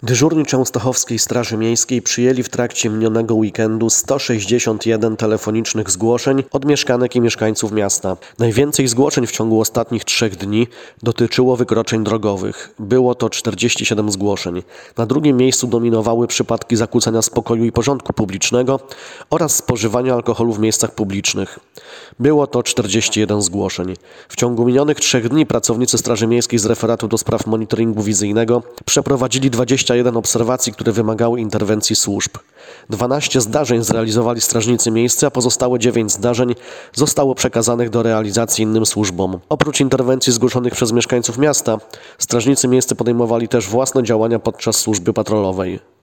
Dyżurni częstochowskiej Straży Miejskiej przyjęli w trakcie minionego weekendu 161 telefonicznych zgłoszeń od mieszkanek i mieszkańców miasta. Najwięcej zgłoszeń w ciągu ostatnich 3 dni dotyczyło wykroczeń drogowych. Było to 47 zgłoszeń. Na drugim miejscu dominowały przypadki zakłócania spokoju i porządku publicznego oraz spożywania alkoholu w miejscach publicznych. Było to 41 zgłoszeń. W ciągu minionych 3 dni pracownicy Straży Miejskiej z referatu do spraw monitoringu wizyjnego przeprowadzili 21 obserwacji, które wymagały interwencji służb. 12 zdarzeń zrealizowali strażnicy miejscy, a pozostałe 9 zdarzeń zostało przekazanych do realizacji innym służbom. Oprócz interwencji zgłoszonych przez mieszkańców miasta, strażnicy miejscy podejmowali też własne działania podczas służby patrolowej.